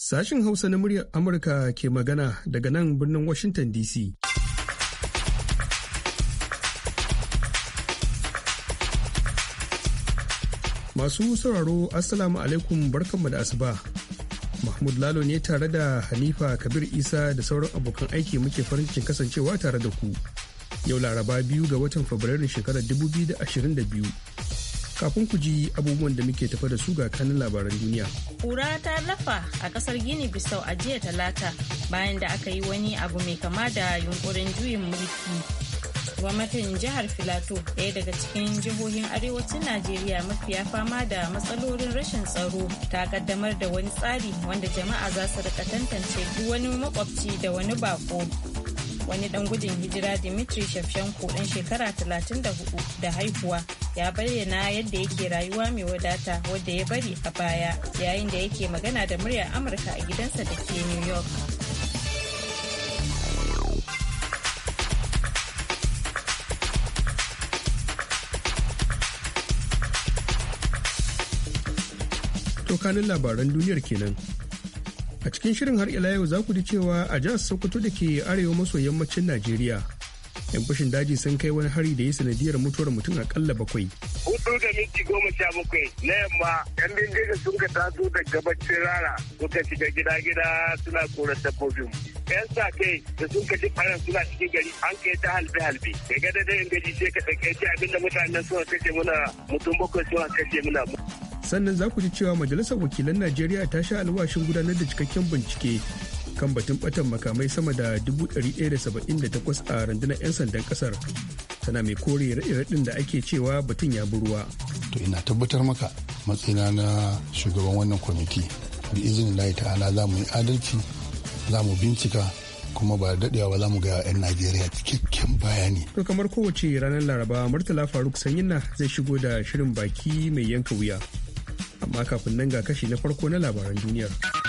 Sashin Hausa na muryar Amurka ke magana daga nan birnin Washington DC. Masu sauraro Assalamu alaikum, barkanmu da asuba. Mahmud Lalo ne tare da Hanifa Kabir Isa da sauran abokan aiki muke farin cikin kasancewa tare da ku. Yau Laraba 2 ga watan Fabrairun shekarar 2022. Kafin ku ji abubuwan da muke tafa da su ga kanin labaran duniya. Kura ta lafa a kasar Gini Bisau a jiya Talata bayan da aka yi wani abu mai kama da yunkurin juyin mulki. Gwamnatin jihar Filato, ɗaya daga cikin jihohin arewacin Najeriya mafiya fama da matsalolin rashin tsaro, ta kaddamar da wani tsari wanda jama'a za su rika tantance duk wani makwabci da wani bako. Wani dan gudun hijira Dimitri Shevchenko dan shekara 34 da haihuwa ya bayyana yadda yake rayuwa mai wadata wadda ya bari a baya yayin da yake magana da muryar Amurka a gidansa da ke New York. Tokanin labaran duniyar kenan. A cikin shirin har ila yau za ku ji cewa a jihar Sokoto da ke arewa maso yammacin Najeriya, 'yan fashin daji sun kai wani hari da ya sanadiyar mutuwar mutum akalla 7. 4:17 na yamma, 'yan bindiga sun ka taso da gabacin rana suka shiga gida-gida suna korar dabbobin. 'Yan sa kai da sun ka ji ɓaran suna cikin gari an kai ta halbe-halbe. Ga gada da yin gaji sai ka ɗauke abinda mutanen suna kashe muna mutum 7 suna kashe muna. Sannan za ku ji cewa Majalisar Wakilan Najeriya ta sha alwashin gudanar da cikakken bincike kan batun batan makamai sama da 178 a rundunar 'yan sandan kasar. Tana mai kore raɗe-raɗin da ake cewa batun ya bi ruwa. To ina tabbatar maka matsayina na shugaban wannan kwamiti, bi izinin Allah ta'ala za mu yi adalci, za mu bincika, kuma ba daɗewa ba za mu ga 'yan Najeriya cikakken bayani. To kamar kowace ranar Laraba, Murtala Faruk Sanyinna zai shigo da shirin baki mai yanka wuya. Amma kafin nan ga kashi na farko na labaran duniyar.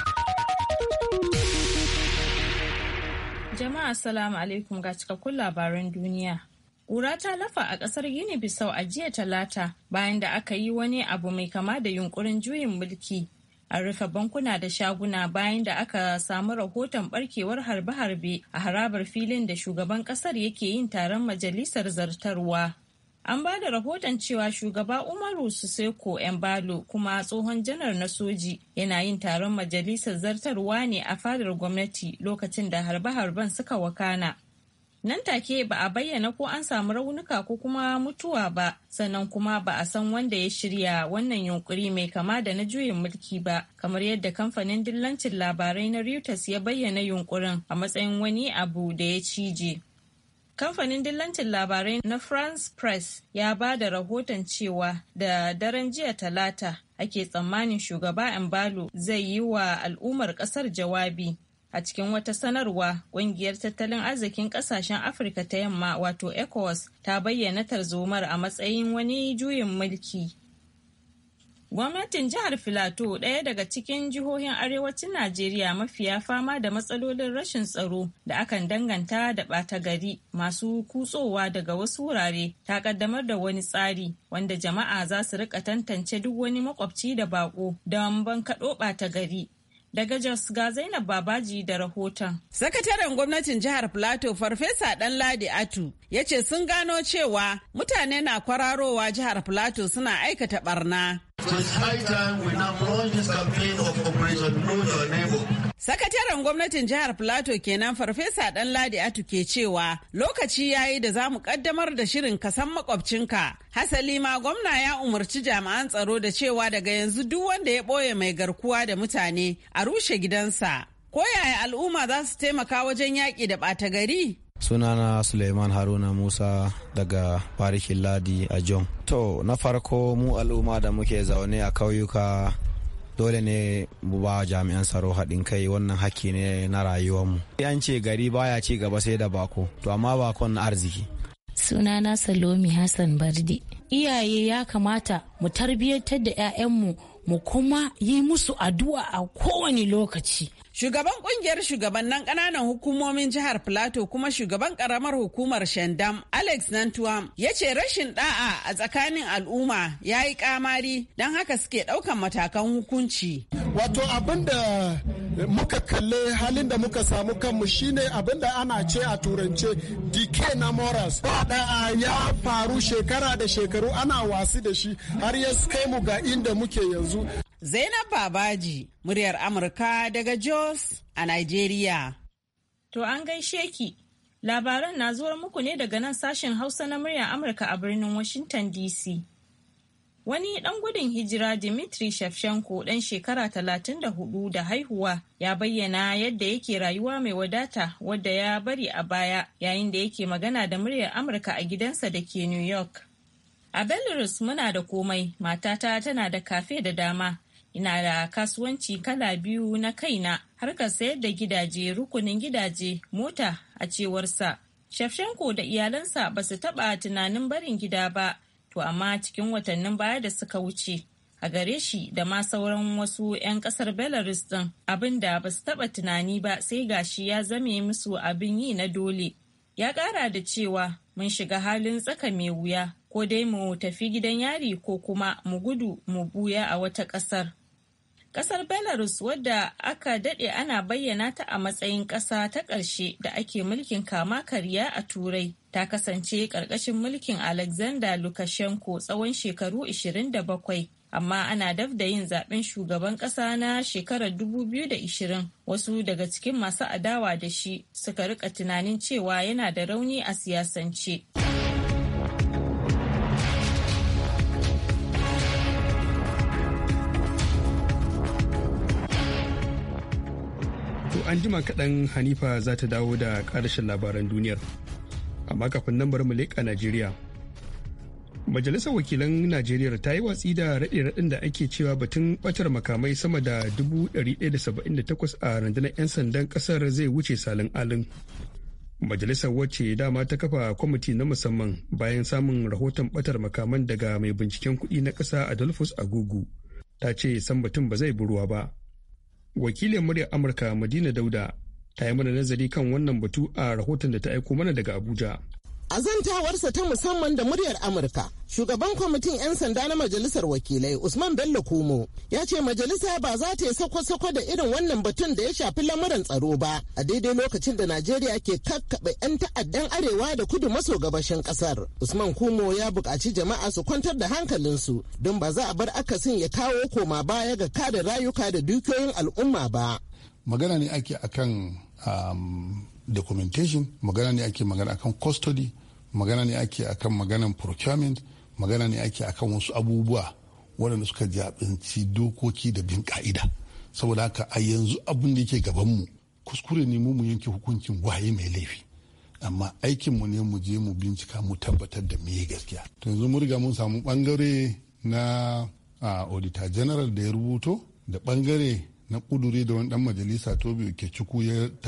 Jama'a assalamu alaikum ga cikakkun labaran duniya. Ƙura ta lafa a ƙasar Gini Bisau a jiya Talata bayan da aka yi wani abu mai kama da yunkurin juyin mulki. An rufe bankuna da shaguna bayan da aka samu rahoton barkewar harbe-harbe a harabar filin da shugaban ƙasar yake yin taron majalisar zartarwa. An ba da rahoton cewa shugaba Umaru Siseko Embalo, kuma tsohon janar na soji, yana yin taron majalisar zartarwa ne a fadar gwamnati lokacin da harbe-harben suka wakana. Nan take ba a bayyana ko an samu raunuka ko kuma mutuwa ba, sannan kuma ba a san wanda ya shirya wannan yunkuri mai kama da na juyin mulki ba, kamar yadda kamfanin dillancin labarai na Reuters ya bayyana yunkurin a matsayin wani abu da ya cije. Kamfanin dillancin labarai na France Press ya ba da rahoton cewa da daren jiya Talata ake tsammanin shugaba Embalo zai yi wa al'ummar kasar jawabi. A cikin wata sanarwa, ƙungiyar tattalin arzikin ƙasashen Afirka ta Yamma wato ECOWAS ta bayyana tarzomar a matsayin wani juyin mulki. Gwamnatin jihar Filato, ɗaya daga cikin jihohin arewacin Najeriya mafiya fama da matsalolin rashin tsaro da akan danganta da ɓata gari masu kutsowa daga wasu wurare, ta kaddamar da wani tsari wanda jama'a za su rika tantance duk wani makwabci da bako don bankaɗo ɓata gari. Daga Jos ga Zainab Babaji da rahoton. Sakataren gwamnatin jihar Plateau Farfesa Danladi Atu ya ce sun gano cewa mutane na kwararowa jihar Plateau suna aikata barna. Sakataren gwamnatin jihar Plateau kenan Farfesa Danladi Atu ke cewa lokaci yayi da za mu kaddamar da shirin kasan makwabcinka. Hasali ma gwamna ya umarci jami'an tsaro da cewa daga yanzu duk wanda ya ɓoye mai garkuwa da mutane a rushe gidansa. Ko yaya al'umma za su taimaka wajen yaƙi da ɓata gari? Sunana Suleiman Haruna Musa daga Barikin Ladi a Jon. To, na farko mu al'umma da muke zaune a kauyuka dole ne mu ba jami'an tsaro haɗin kai, wannan haƙƙi ne na rayuwarmu. An ce gari baya ci gaba sai da bako, to amma bakon na arziki. Sunana Salomi Hassan Barde. Iyaye ya kamata mu tarbiyyantar da 'ya'yanmu mu kuma yi musu addu'a a kowane lokaci. Shugaban kungiyar shugabannin ƙananan hukumomin jihar Plateau kuma shugaban ƙaramar hukumar Shandam, Alex Nantuam, ya ce rashin ɗa'a a tsakanin al'umma ya yi ƙamari don haka suke ɗaukan matakan hukunci. Wato abin da muka kalle halin da muka samu kanmu shine abinda ana ce a turance decay na morals. Ba ya faru shekara da shekaru ana wasi da shi har ya kai mu ga inda muke yanzu. Zainab Babaji, muryar Amurka daga Jos a Nigeria. To an gaishe ki. Labaran na zuwar muku ne daga nan sashen Hausa na muryar Amurka a birnin Washington DC. Wani ɗan gudun hijira Dmitry Shevchenko ɗan shekara 34 da haihuwa ya bayyana yadda yake rayuwa mai wadata wadda ya bari a baya yayin da yake magana da muryar Amurka a gidansa da ke New York. A Belarus muna da komai, matata tana da kafe da dama, ina da kasuwanci kala biyu na kaina, harkar sayar da gidaje, rukunin gidaje, mota a cewarsa. Shevchenko da iyalansa ba su taɓa tunanin barin gida ba. To amma cikin watannin baya da suka wuce a gare shi da ma sauran wasu 'yan kasar Belarus din abin da ba su taba tunani ba sai gashi ya zame musu abin yi na dole. Ya kara da cewa mun shiga halin tsaka mai wuya ko dai mu tafi gidan yari ko kuma mu gudu mu buya a wata kasar. Kasar Belarus wadda aka dade ana bayyana ta a matsayin kasa ta ƙarshe da ake mulkin kama karya a Turai ta kasance ƙarƙashin mulkin Alexander Lukashenko tsawon shekaru 27, amma ana daf da yin zaben shugaban ƙasa na shekarar 2020. Wasu daga cikin masu adawa da shi suka rika tunanin cewa yana da rauni a siyasance. An jima kaɗan Hanifa za ta dawo da ƙarashin labaran duniyar. Amma kafin nan bari mu leƙa Najeriya. Majalisar Wakilan Najeriya ta yi watsi da raɗe-raɗin da ake cewa batun ɓatar makamai sama da 178 a rundunar 'yan sandan ƙasar zai wuce salin alin. Majalisar wacce dama ta kafa kwamiti na musamman bayan samun rahoton ɓatar makaman daga mai binciken kuɗi na ƙasa Adolphus Agugu ta ce san batun ba zai buruwa ba. Wakilin muryar Amurka Madina Dauda ta yi mana nazari kan wannan batu a rahoton da ta aiko mana daga Abuja. A zantawarsa ta musamman da muryar Amurka, shugaban kwamitin 'yan sanda na majalisar wakilai Usman Bello Kumo ya ce majalisa ba za ta yi sako-sako da irin wannan batun da ya shafi lamuran tsaro ba a daidai lokacin da Najeriya ke kakkaɓe 'yan ta'addan arewa da kudu maso gabashin ƙasar. Usman Kumo ya buƙaci jama'a su kwantar da hankalinsu don ba za a bar akasin ya kawo koma baya ga kada rayuka da dukiyoyin al'umma ba. Magana ne ake akan documentation, magana ne ake magana akan custody, magana ne ake akan maganan procurement, magana ne ake akan wasu abubuwa waɗanda suka jabinci dokoki da bin ka'ida. Saboda haka a yanzu abin da yake gabanmu kuskure ne mu yanke hukuncin waye mai laifi, amma aikinmu ne mu je mu bincika mu tabbatar da meye gaskiya. To yanzu mun riga mun samu bangare na auditor general da ya rubuto da bangare na kudure da wani dan majalisa Tobi Okechukwu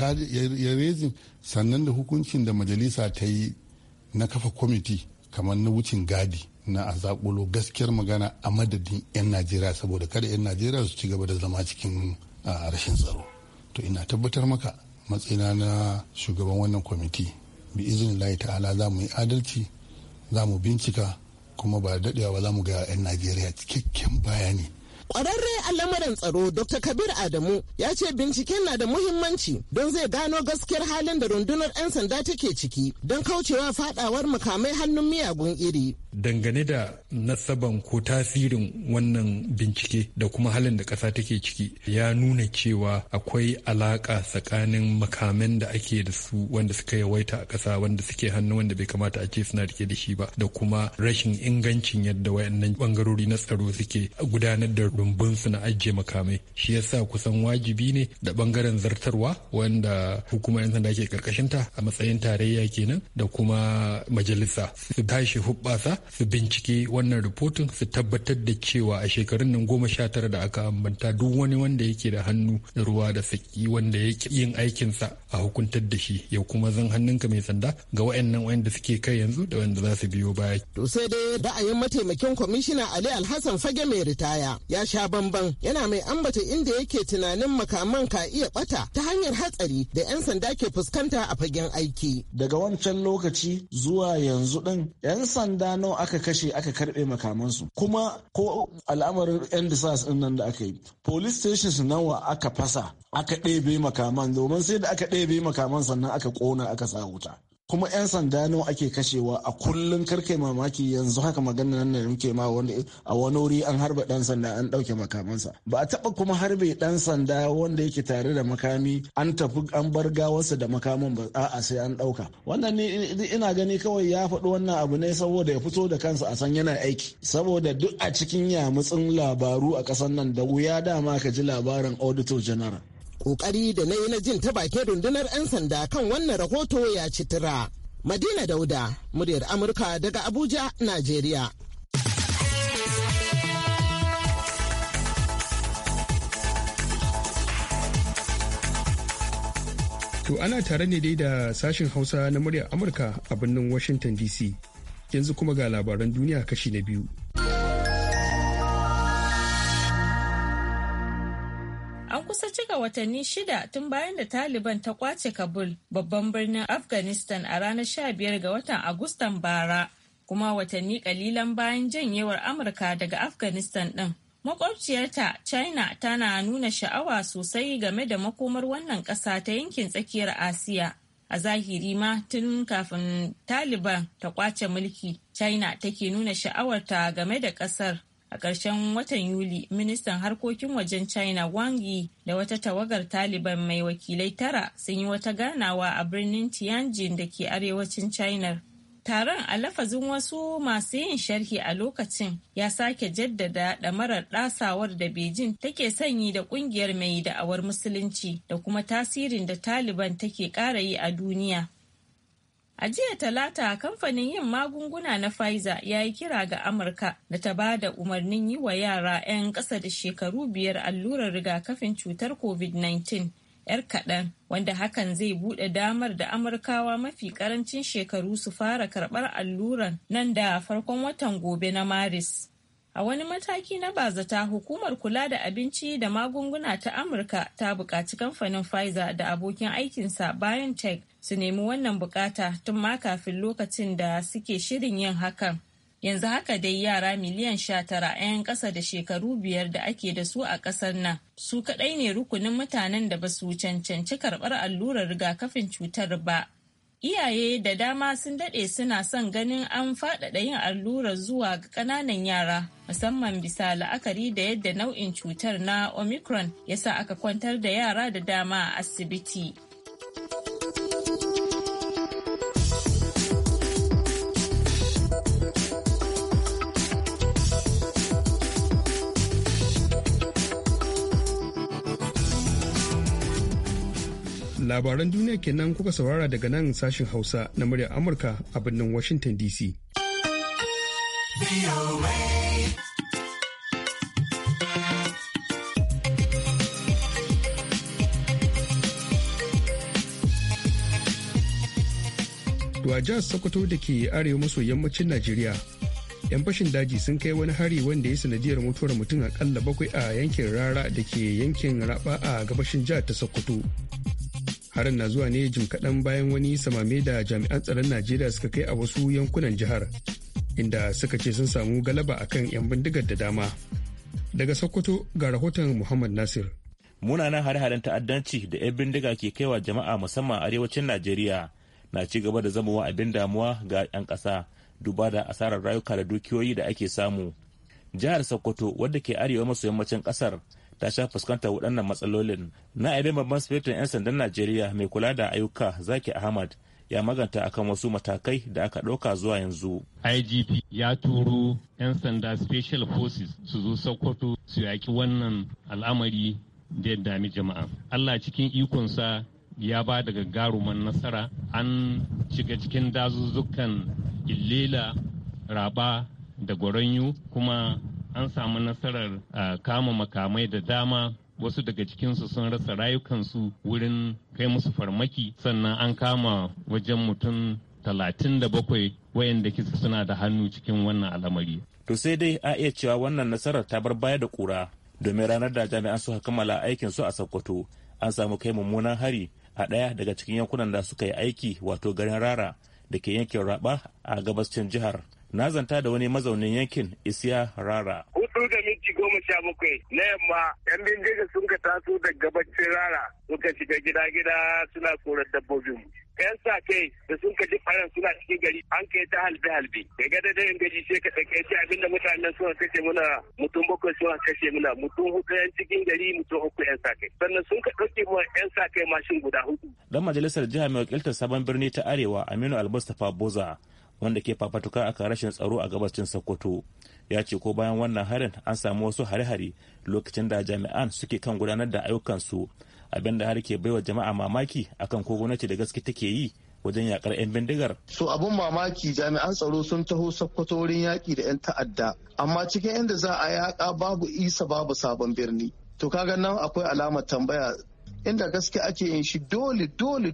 ya rezin, sannan da hukuncin da majalisa ta yi na kafa kwamiti kamar na wucin gadi na a zakulo gaskiyar magana a madadin 'yan Najeriya saboda kada 'yan Najeriya su ci gaba da zama cikin rashin tsaro. To ina tabbatar maka matsayina na shugaban wannan kwamiti bi iznillahi ta'ala za mu yi adalci, za mu bincika, kuma ba daɗewa ba za mu ga 'yan Najeriya cikakken bayani. Kwararre a lamarin tsaro Dr. Kabir Adamu ya ce binciken na da muhimmanci don zai gano gaskiyar halin da rundunar 'yan sanda take ciki don kaucewa fadawar makamai hannun miyagun iri. Dangane da nasaban ko tasirin wannan bincike da kuma halin da ƙasa take ciki ya nuna cewa akwai alaƙa tsakanin makaman da ake da su wanda suka yawaita a ƙasa wanda suke hannu wanda bai kamata a ce suna rike da shi ba, da kuma rashin ingancin yadda wayannan bangarori na tsaro suke gudanar da rumbunsu na ajiye makamai. Shi yasa kusan wajibi ne da bangaren zartarwa wanda hukumar 'yan sanda ke karkashinta a matsayin tarayya kenan da kuma majalisa su tashi hubbasa su bincike wannan rahoton su tabbatar da cewa a shekarun nan 19 da aka ambata duk wani wanda yake da hannu da ruwa da saki wanda yake yin aikinsa a hukuntar da shi, ya kuma zan hannunka mai sanda ga wayannan wanda suke kai yanzu da wanda za su biyo baya. To sai dai ra'ayin mataimakin kwamishina Ali Alhassan Fage mai ritaya ya sha bamban yana mai ambata inda yake tunanin makaman ka iya bata ta hanyar hatsari da 'yan sanda ke fuskanta a fagen aiki. Daga wancan lokaci zuwa yanzu din 'yan sanda nawa aka kashe aka karbe makamansu, kuma ko al'amarin 'yan disas din nan da aka yi, police stations nawa aka fasa aka ɗebe makaman, domin sai da aka ɗebe makaman sannan aka ƙona aka sa wuta. Kuma 'yan sanda nawa ake kashewa a kullum, karkai mamaki yanzu haka magana nan da muke ma wanda a wani wuri an harba dan sanda an dauke makamansa. Ba a taba kuma harbe dan sanda wanda yake tare da makami an tafi an bar gawarsa da makaman ba, a'a sai an dauka. Wannan ne ina gani kawai ya faɗi wannan abu ne saboda ya fito da kansa a san yana aiki, saboda duk a cikin yamutsin labaru a ƙasar nan da wuya dama ka ji labarin auditor general. Kokari da na yi na jin ta bakin rundunar 'yan sanda kan wannan rahoto ya ci tura. Madina Dauda, muryar Amurka daga Abuja, Najeriya. To ana tare ne dai da sashin Hausa na muryar Amurka a birnin Washington DC. Yanzu kuma ga labaran duniya kashi na biyu. Kusa cika watanni 6 tun bayan da Taliban ta kwace Kabul, babban birnin Afghanistan a ranar 15 ga watan Agustan bara, kuma watanni kalilan bayan janyewar Amurka daga Afghanistan din. Makwabciyarta China tana nuna sha'awa sosai game da makomar wannan ƙasa ta yankin tsakiyar Asiya. A zahiri ma tun kafin Taliban ta kwace mulki, China take nuna sha'awarta game da ƙasar. A ƙarshen watan Yuli, ministan harkokin wajen China Wang Yi da wata tawagar Taliban mai wakilai 9 sun yi wata ganawa a birnin Tianjin da ke arewacin China. Taron, a lafazin wasu masu yin sharhi a lokacin, ya sake jaddada ɗamarar ɗasawar da Beijing take sanyi da ƙungiyar mai da'awar musulunci da kuma tasirin da Taliban take ƙara yi a duniya. A jiya Talata, kamfanin yin magunguna na Pfizer ya yi kira ga Amurka da ta ba da umarnin yi wa yara 'yan ƙasa da shekaru 5 allurar rigakafin cutar COVID-19 'yar kaɗan, wanda hakan zai buɗe damar da Amurkawa mafi ƙarancin shekaru su fara karɓar alluran nan da farkon watan gobe na Maris. A wani mataki na bazata, hukumar kula da abinci da magunguna ta Amurka ta buƙaci kamfanin Pfizer da abokin aikinsa BioNTech su nemi wannan bukata tun ma kafin lokacin da suke shirin yin hakan. Yanzu haka dai yara miliyan 19 'yan ƙasa da shekaru 5 da ake da su a ƙasar nan, su kaɗai ne rukunin mutanen da ba su cancanci karɓar allurar rigakafin cutar ba. Iyaye da dama sun daɗe suna son ganin an faɗaɗa yin allurar zuwa ga ƙananan yara, musamman bisa la'akari da yadda nau'in cutar na Omicron ya sa aka kwantar da yara da dama a asibiti. Labaran duniya kenan kuka saurara daga nan sashin Hausa na muryar Amurka a birnin Washington DC. A jihar Sokoto da ke arewa maso yammacin Najeriya, 'yan fashin daji sun kai wani hari wanda ya sanadiyar mutuwar mutum akalla 7 a yankin Rara da ke yankin Raba a gabashin jihar ta Sokoto. Harin na zuwa ne jim kaɗan bayan wani samame da jami'an tsaron Najeriya suka kai a wasu yankunan jihar, inda suka ce sun samu galaba akan 'yan bindigar da dama. Daga Sokoto ga rahoton Muhammad Nasir. Munanan hare-haren ta'addanci da 'yan bindiga ke kaiwa jama'a musamman arewacin Najeriya na ci gaba da zama abin damuwa ga 'yan ƙasa, duba da asarar rayuka da dukiyoyi da ake samu. Jihar Sokoto, wadda ke arewa maso yammacin ƙasar, ta sha fuskantar waɗannan matsalolin. Na abin babban sifetin 'yan sandan Najeriya mai kula da ayyuka Zaki Ahmad ya maganta akan wasu matakai da aka ɗauka zuwa yanzu. IGP ya turo 'yan sanda Special Forces su zo Sokoto su yaƙi wannan al'amari da ya dami jama'a. Allah cikin ikonsa ya ba da gagaruman nasara, an shiga cikin dazuzzukan Illela, Raba da Gwaranyu, kuma an samu nasarar kama makamai da dama. Wasu daga cikinsu sun rasa rayukansu wurin kai musu farmaki, sannan an kama wajen mutum 37 wayanda kisa suna da hannu cikin wannan al'amari. To sai dai a iya cewa wannan nasarar ta bar baya da kura, domin ranar da jami'an suka kammala aikin su a Sokoto an samu kai mummunan hari a ɗaya daga cikin yankunan da suka yi aiki wato garin Rara da ke yankin Raba a gabashin jihar. Na zanta da wani mazaunin yankin Isiya Rara. 4:17 na yamma yan bindiga sun ka taso da gabacin Rara suka shiga gida suna korar dabbobin. Yan sa kai da sun ka ji faran suna cikin gari an kai ta halbe daga da dayin gaji sai ka takaice abinda mutanen suna kashe muna mutum 7 suna kashe muna mutum 4 yan cikin gari mutum 3 yan sa kai sannan sun ka dauke mu yan sa kai mashin guda 4. Dan majalisar jiha mai wakiltar Sabon Birni ta Arewa Aminu Almustafa Boza wanda ke fafatuka akan rashin tsaro a gabashin Sokoto ya ce ko bayan wannan harin an samu wasu hare-hare lokacin da jami'an suke kan gudanar da ayyukansu abinda har ke baiwa jama'a mamaki akan ko gwamnati da gaske take yi wajen yakar 'yan bindigar. So abun mamaki jami'an tsaro sun taho Sokoto wurin yaki da 'yan ta'adda amma cikin inda za a yaka babu Isa babu Sabon Birni. To kaga nan akwai alamar tambaya inda gaske ake yin shi dole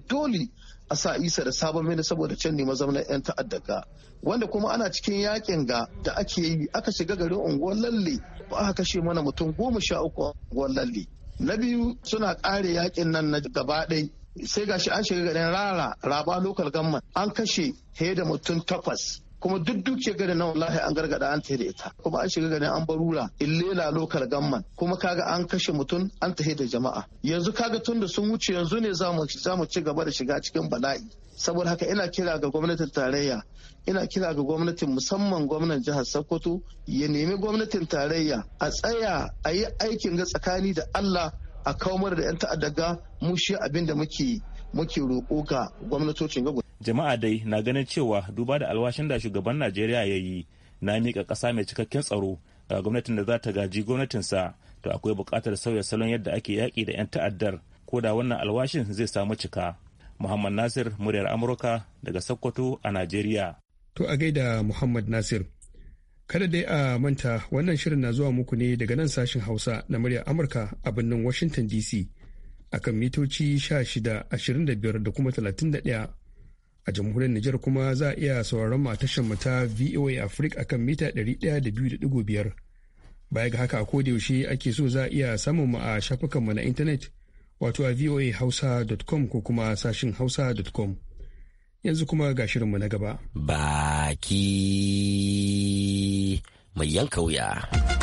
a sa Isa da Sabon Birni saboda can ne mazaunan 'yan ta'adda ga wanda kuma ana cikin yakin ga da ake yi aka shiga garin unguwar Lalle aka kashe mana mutum 13 unguwar Lalle. Na biyu suna kare yakin nan na gaba ɗai sai gashi an shiga garin Raba local government an kashe fiye da mutum 8 kuma duk ke garin na wallahi an gargada an tahe da ita kuma an shiga garin an barura illela local government kuma kaga an kashe mutum an tahe da jama'a yanzu kaga tun da sun wuce yanzu ne za mu ci gaba da shiga cikin bala'i saboda haka ina kira ga gwamnatin tarayya ina kira ga gwamnatin musamman gwamnan jihar Sokoto ya nemi gwamnatin tarayya a tsaya a yi aikin ga tsakani da Allah a kawar da 'yan ta'addaga mu shi abin da muke roƙo ga gwamnatocin gaba. Jama'a dai na ganin cewa duba da alwashin da shugaban Najeriya ya yi na miƙa ƙasa mai cikakken tsaro ga gwamnatin da za ta gaji gwamnatinsa to akwai buƙatar sauya salon yadda ake yaƙi da 'yan ta'addar ko da wannan alwashin zai samu cika. Muhammad Nasir, muryar Amurka daga Sokoto a Najeriya. To a gaida Muhammad Nasir. Kada dai a manta wannan shirin na zuwa muku ne daga nan sashin Hausa na muryar Amurka a birnin Washington DC akan mitoci 16, 25 da kuma 31. A jamhuriyar Nijar kuma za a iya sauraron mu a tashar mu ta VOA Africa akan mita 102.5. Baya ga haka a koda yaushe ake so za a iya samun mu a shafukanmu na intanet wato a voahausa.com ko kuma sashin hausa.com. Yanzu kuma ga shirinmu na gaba. Baki mai yanka wuya.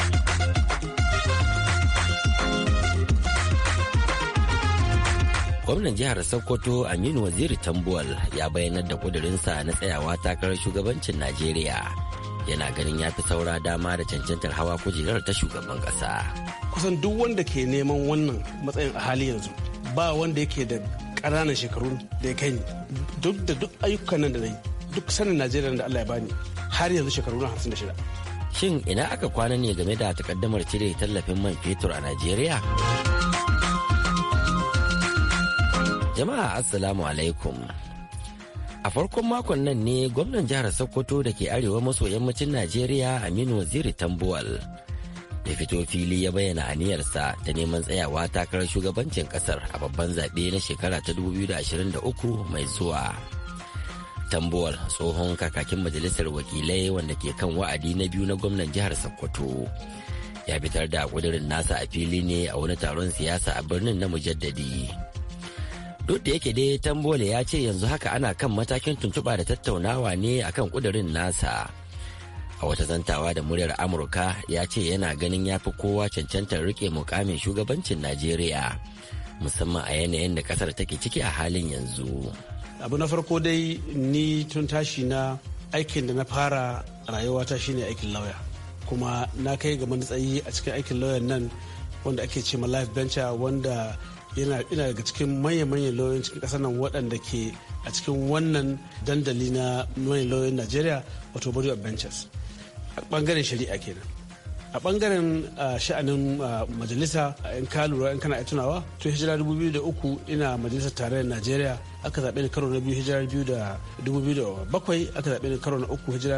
Gwamnan jihar Sokoto Aminu Waziri Tambuwal ya bayyanar da kudurinsa na tsayawa takarar shugabancin Najeriya. Yana ganin ya fi saura dama da cancantar hawa kujerar ta shugaban ƙasa. Kusan duk wanda ke neman wannan matsayin a hali yanzu ba wanda yake da ƙananan shekaru da ya kai ni. Duk da duk ayyukan nan da na yi duk sanin Najeriya da Allah ya bani har yanzu shekaru na 56. Shin ina aka kwana ne game da takaddamar cire tallafin man fetur a Najeriya? Jama'a assalamu alaikum. A farkon makon nan ne gwamnan jihar Sokoto da ke arewa maso yammacin Najeriya Aminu Waziri Tambuwal ya fito fili ya bayyana aniyarsa ta neman tsayawa takarar shugabancin kasar a babban zaɓe na shekara ta 2023 mai zuwa. Tambuwal tsohon kakakin majalisar wakilai wanda ke kan wa'adi na biyu na gwamnan jihar Sokoto ya fitar da ƙudurin nasa a fili ne a wani taron siyasa a birnin na Mujaddadi. Duk da yake dai Tambuwal ya ce yanzu haka ana kan matakin tuntuɓa da tattaunawa ne akan ƙudurin nasa. A wata zantawa da muryar Amurka ya ce yana ganin ya fi kowa cancantar rike mukamin shugabancin Najeriya musamman a yanayin da kasar take ciki a halin yanzu. Abu na farko dai ni tun tashi na aikin da na fara rayuwata shine aikin lauya kuma na kai ga matsayi a cikin aikin lauyan nan wanda ake ce ma life venture wanda ina daga cikin manyan lauyoyin cikin kasar nan waɗanda ke a cikin wannan dandali na manyan lauyoyin Najeriya wato body of benches a bangaren shari'a kenan. A bangaren sha'anin majalisa in ka lura in kana tunawa to hijira 2003 ina majalisar tarayyar Najeriya aka zaɓe ni karo na biyu hijira 2007 aka zaɓe ni karo na uku hijira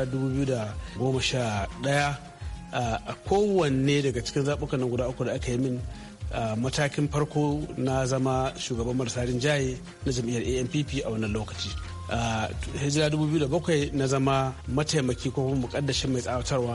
2011 a kowanne daga cikin zaɓukan nan guda uku da aka yi min matakin farko na zama shugaban marasa rinjaye na jam'iyyar ANPP a wannan lokaci. Hijira 2007 na zama mataimaki ko kuma mukaddashin mai tsawatarwa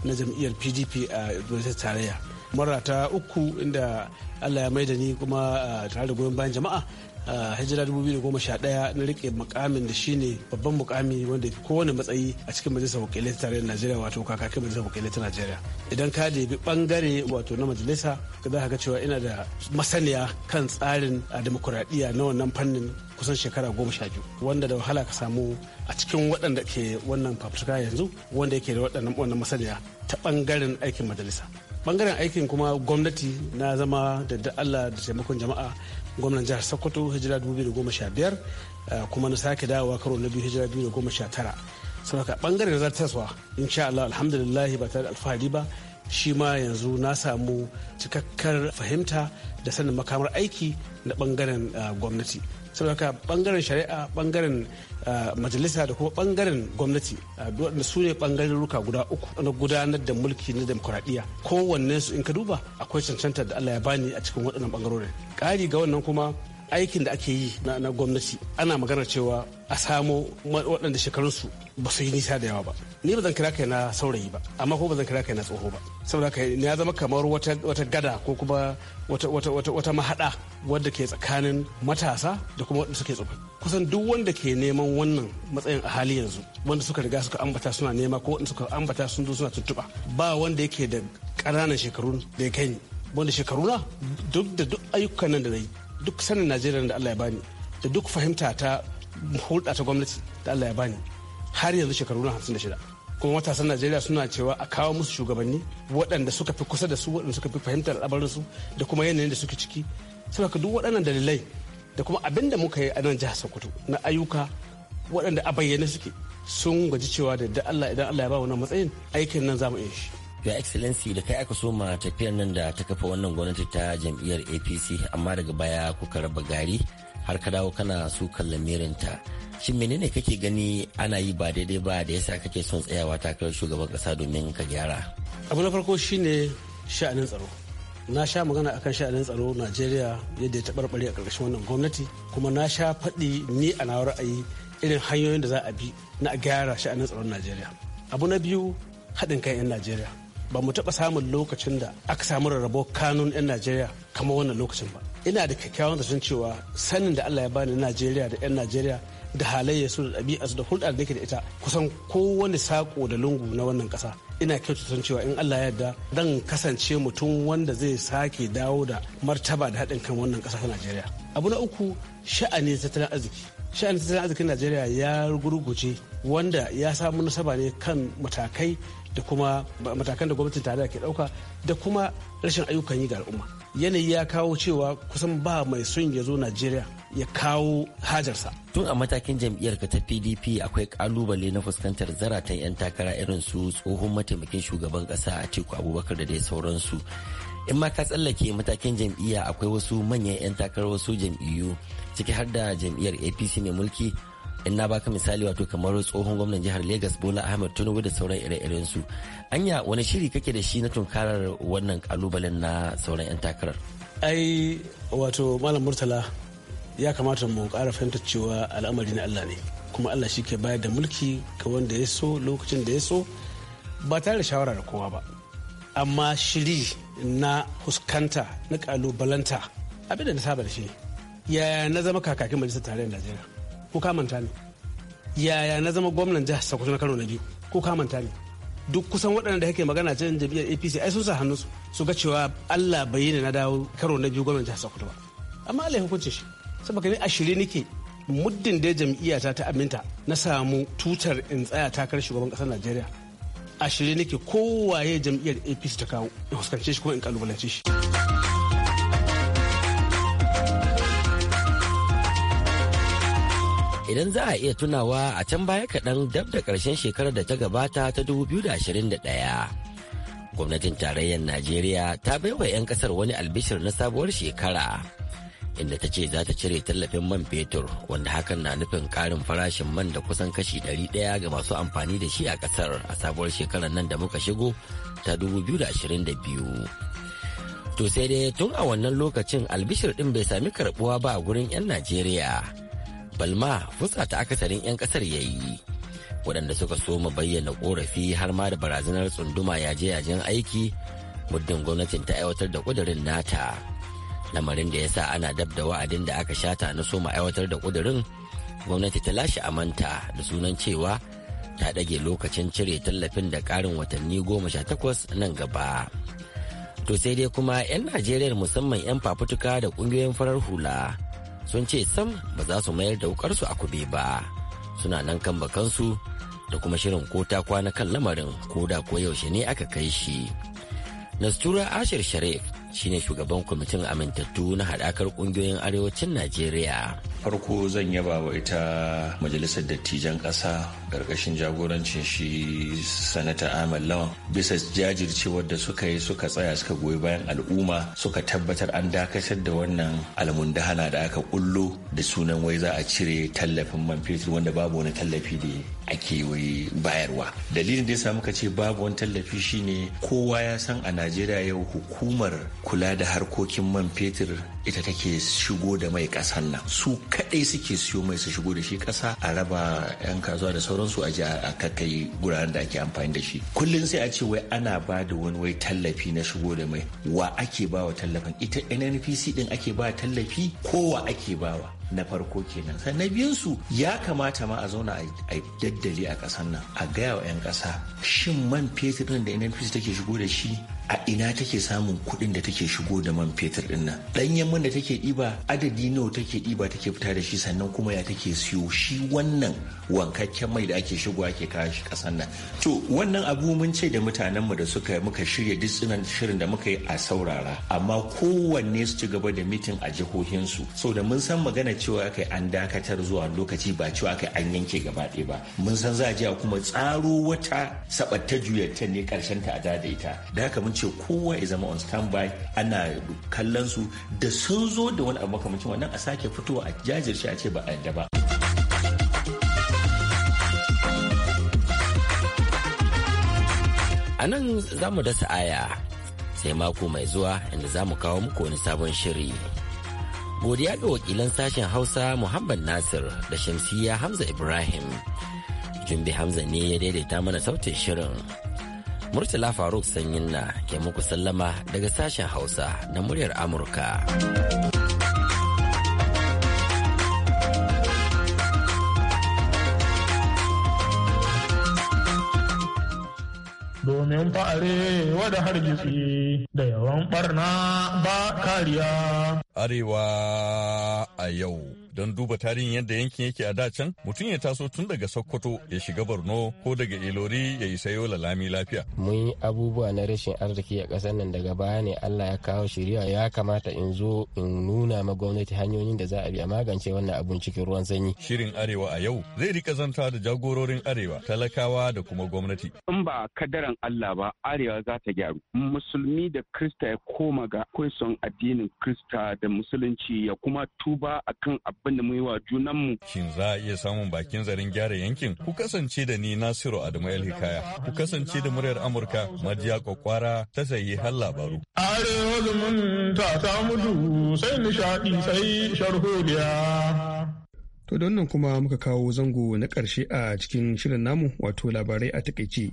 na jam'iyyar PDP a gwamnatin tarayya. Mara ta uku inda Allah ya maida ni kuma tare da goyon bayan jama'a hijira 2011 na rike mukamin da shine babban mukami wanda fi kowane matsayi a cikin majalisar wakilai ta tarayyar Najeriya wato kakakin majalisar wakilai ta Najeriya. Idan ka debi bangare wato na majalisa ka za ka ga cewa ina da masaniya kan tsarin demokuraɗiyya na wannan fannin kusan shekara 12 wanda da wahala ka samu a cikin waɗanda ke wannan fafutuka yanzu wanda yake da wannan masaniya ta bangaren aikin majalisa. Bangaren aikin kuma gwamnati na zama da Allah da taimakon jama'a gwamnan jihar Sokoto hijira 2015 kuma na sake dawowa karo na biyu hijira 2019 saboda bangaren zartaswa insha Allah alhamdulillah ba tare da alfahari ba shi ma yanzu na samu cikakkar fahimta da sanin makamar aiki na bangaren gwamnati saboda bangaren shari'a bangaren majalisa da kuma bangaren gwamnati waɗanda su ne bangaren ruka guda uku na gudanar da mulki na demokuraɗiyya kowanne su in ka duba akwai cancantar da Allah ya bani a cikin waɗannan bangarorin ƙari ga wannan kuma aikin da ake yi na gwamnati ana maganar cewa a samo waɗanda shekarunsu ba su yi nisa da yawa ba ni ba zan kira kai na saurayi ba amma ko ba zan kira kai na tsoho ba saboda kai ya zama kamar wata gada ko kuma wata mahaɗa wadda ke tsakanin matasa da kuma waɗanda suke tsofi kusan duk wanda ke neman wannan matsayin a hali yanzu wanda suka riga suka ambata suna nema ko wanda suka ambata sun zo suna tuntuɓa ba wanda yake da ƙananan shekaru da ya kai ni wanda shekaru na duk ayyukan nan da na yi duk sanin Najeriya da Allah ya bani da duk fahimta ta hulɗa ta gwamnati da Allah ya bani har yanzu shekaru na 56 kuma matasan Najeriya suna cewa a kawo musu shugabanni waɗanda suka fi kusa da su waɗanda suka fi fahimtar al'amarinsu da kuma yanayin da suke ciki saboda duk waɗannan dalilai da kuma abin da muka yi a nan jihar Sokoto na ayyuka waɗanda a bayyane suke sun gaji cewa da Allah idan Allah ya ba wannan matsayin aikin nan za mu iya shi. Your Excellency da kai aka soma tafiyar nan da ta kafa wannan gwamnati ta jam'iyyar APC amma daga baya kuka raba gari har ka dawo kana su lamirinta. Shin menene kake gani ana yi ba daidai ba da yasa kake son tsayawa takarar shugaban kasa domin ka gyara? Abu na farko shine sha'anin tsaro. Na sha magana akan sha'anin tsaro Najeriya yadda ya taɓarɓare a ƙarƙashin wannan gwamnati kuma na sha faɗi ni a na ra'ayi irin hanyoyin da za a bi na gyara sha'anin tsaron Najeriya. Abu na biyu haɗin kan 'yan Najeriya. Ba mu taɓa samun lokacin da aka samu rarrabo kanun 'yan Najeriya kamar wannan lokacin ba. Ina da kyakkyawan zaton cewa sanin da Allah ya bani Najeriya da 'yan Najeriya da halayya su da ɗabi'a su da hulɗar da ke da ita kusan kowane saƙo da lungu na wannan ƙasa. Ina kyautata cewa in Allah ya yarda zan kasance mutum wanda zai sake dawo da martaba da haɗin kan wannan ƙasa ta Najeriya. Abu na uku sha'anin tattalin arziki. Sha'anin tattalin arzikin Najeriya ya gurguje wanda ya samu nasaba ne kan matakai da kuma matakan da gwamnatin tarayya ke dauka da kuma rashin ayyukan yi ga al'umma yanayi ya kawo cewa kusan ba mai son ya zo Najeriya ya kawo hajarsa. Tun a matakin jam'iyyar ka ta PDP akwai kalubale na fuskantar zaratan 'yan takara irin su tsohon mataimakin shugaban kasa Atiku Abubakar da dai sauransu. In ma ka tsallake matakin jam'iyya akwai wasu manyan 'yan takarar wasu jam'iyyu ciki har da jam'iyyar APC mai mulki. In na baka misali wato kamar tsohon gwamnan jihar Legas Bola Ahmed Tinubu da sauran ire-iren su. Anya wani shiri kake da shi na tunkarar wannan kalubalen na sauran 'yan takarar? Ai wato Malam Murtala ya kamata mu ƙara fahimtar cewa al'amari na Allah ne kuma Allah shi ke bayar da mulki ga wanda ya so lokacin da ya so ba tare da shawara da kowa ba. Amma shiri na huskanta na kalubalanta abin da na saba da shi yaya na zama kakakin majalisar tarayyar Najeriya ko ka manta ne yaya na zama gwamnan jihar Sokoto na karo na biyu ko ka manta ne duk kusan waɗanda da kake magana cikin jam'iyyar APC ai sun sa hannu su ga cewa Allah bai yi na dawo karo na biyu gwamnan jihar Sokoto ba amma Allah ya hukunce shi saboda ni a shirye nake muddin da jam'iyyata ta aminta na samu tutar in tsaya takarar shugaban ƙasar Najeriya a shirye nake kowaye jam'iyyar APC ta kawo in fuskance shi kuma in kalubalance shi. Idan za a iya tunawa a can baya kaɗan dab da ƙarshen shekarar da ta gabata ta 2021 gwamnatin tarayyar Najeriya ta baiwa 'yan ƙasar wani albishir na sabuwar shekara inda ta ce za ta cire tallafin man fetur wanda hakan na nufin ƙarin farashin man da kusan kashi 100 ga masu amfani da shi a ƙasar a sabuwar shekarar nan da muka shigo ta 2022. To sai dai tun a wannan lokacin albishir ɗin bai sami karɓuwa ba a gurin 'yan Najeriya. Balma fusa ta akasarin 'yan kasar ya yi waɗanda suka soma bayyana ƙorafi har ma da barazanar tsunduma yaje-yajen aiki muddin gwamnatin ta aiwatar da ƙudurin nata. Lamarin da ya sa ana dab da wa'adin da aka shata na soma aiwatar da ƙudurin, gwamnati ta lashe amanta da sunan cewa ta ɗage lokacin cire tallafin da ƙarin watanni 18 nan gaba. To sai dai kuma 'yan Najeriya musamman 'yan fafutuka da ƙungiyoyin farar hula sun ce sam ba za su mayar da wukarsu a kube ba. Suna nan kan bakansu da kuma shirin ko ta kwana kan lamarin ko da ko yaushe ne aka kai shi. Nastura Ashir Sharif shine shugaban kwamitin amintattu na haɗakar ƙungiyoyin arewacin Najeriya. Farko zan yaba wa ita majalisar dattijan ƙasa ƙarƙashin jagorancin shi sanata Ahmad Lawan bisa jajircewar da suka yi, suka tsaya suka goyi bayan al'umma, suka tabbatar an dakatar da wannan almundahana da aka kullo da sunan wai za a cire tallafin man fetur wanda babu wani tallafi da ake wai bayarwa. Dalilin da ya samu ka ce babu wani tallafi shine kowa ya san a Najeriya yau hukumar kula da harkokin man fetur ita take shigo da mai kasan nan, su kadai suke siyo mai su shigo da shi kasa a raba 'yan kasuwa da sauransu a ji a kakkai guraren da ake amfani da shi. Kullum sai a ce wai ana ba da wani wai tallafi na shigo da mai. Wa ake ba wa tallafin? Ita NNPC din ake ba tallafi ko wa ake bawa? Na farko kenan. Sannan biyunsu ya kamata ma a zauna a daddale a ƙasar nan a gaya wa 'yan ƙasa shin man fetur ɗin da NNPC take shigo da shi a ina take samun kuɗin da take shigo da man fetur ɗin nan, ɗanyen man da take ɗiba adadi nawa take ɗiba take fita da shi, sannan kuma ya take siyo shi wannan wankakken mai da ake shigo ake kawo shi ƙasar nan. To wannan abu mun ce da mutanenmu da muka shirya duk shirin da muka yi a saurara, amma kowanne su ci gaba da mitin a jihohinsu, so da mun san magana cewa aka an dakatar zuwa lokaci ba cewa aka an yanke gaba ɗaya ba. Mun san za a je a kuma tsaro wata sabatta juyatta ne karshen ta a daidaita. Da haka mun ce kowa ya zama on standby, ana kallon su da sun zo da wani abu makamancin wannan a sake fitowa a jajirce a ce ba a yadda ba. A nan za mu dasa aya sai mako mai zuwa inda za mu kawo muku wani sabon shiri. Godiya ga wakilan sashen Hausa Muhammad Nasir da Shamsiyya Hamza Ibrahim. Jumbe Hamza ne ya daidaita mana sautin shirin. Murtala Faruk Sanyinna ke muku sallama daga sashen Hausa na muryar Amurka. Domin fa'are wada hargitsi da yawan barna ba kariya. Arewa a yau. Don duba tarihin yadda yankin yake a da can, mutum ya taso tun daga Sokoto ya shiga Borno ko daga Ilori ya isa Yola lami lafiya. Mun yi abubuwa na rashin arziki a ƙasar nan, daga baya ne Allah ya kawo shiriya. Ya kamata in zo in nuna ma gwamnati hanyoyin da za a bi a magance wannan abun cikin ruwan sanyi. Shirin Arewa a yau zai rika zanta da jagororin Arewa, talakawa da kuma gwamnati. In ba kadaran Allah ba, Arewa za ta gyaru. Musulmi da Krista ya koma ga son addinin Krista da Musulunci ya kuma tuba akan abin da mu yi wa junanmu. Shin za a iya samun bakin zarin gyara yankin? Ku kasance da ni Nasiru Adamu El Hikaya. Ku kasance da muryar Amurka Madiya Kwakwara ta sayi har labaru. Arewa zumunta ta mudu sai nishaɗi sai sharholiya. To don nan kuma muka kawo zango na ƙarshe a cikin shirin namu, wato labarai a takaice.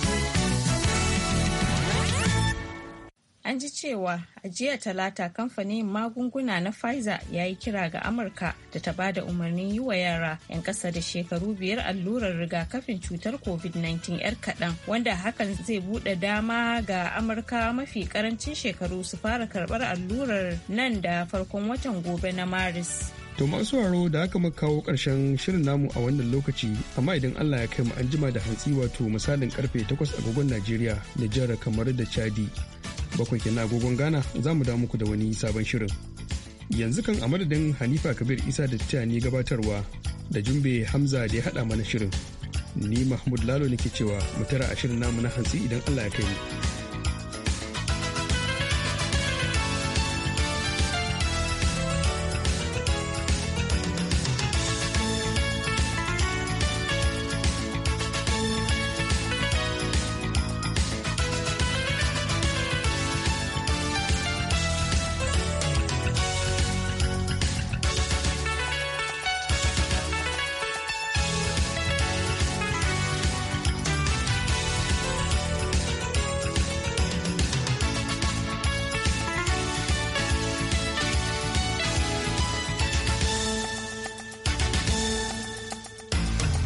An ji cewa a jiya Talata kamfanin magunguna na Pfizer ya yi kira ga Amurka da ta bada umarnin yi wa yara 'yan ƙasa da shekaru 5 allurar rigakafin cutar COVID-19 'yar kaɗan, wanda hakan zai buɗe dama ga Amurka mafi ƙarancin shekaru su fara karɓar allurar nan da farkon watan gobe na Maris. To masu sauraro da aka muka kawo ƙarshen shirin namu a wannan lokaci, amma idan Allah ya kai mu an jima da hantsi, wato misalin karfe 8 agogon Najeriya da jihar kamar da Chadi, 7 kenan agogon Ghana, za mu dawo muku da wani sabon shirin. Yanzu kan a madadin Hanifa Kabir Isa da ta ni gabatarwa da Jumbe Hamza da ya haɗa mana shirin. Ni Mahmud Lalo nake cewa mu tara a shirin namu na hantsi idan Allah ya kai mu.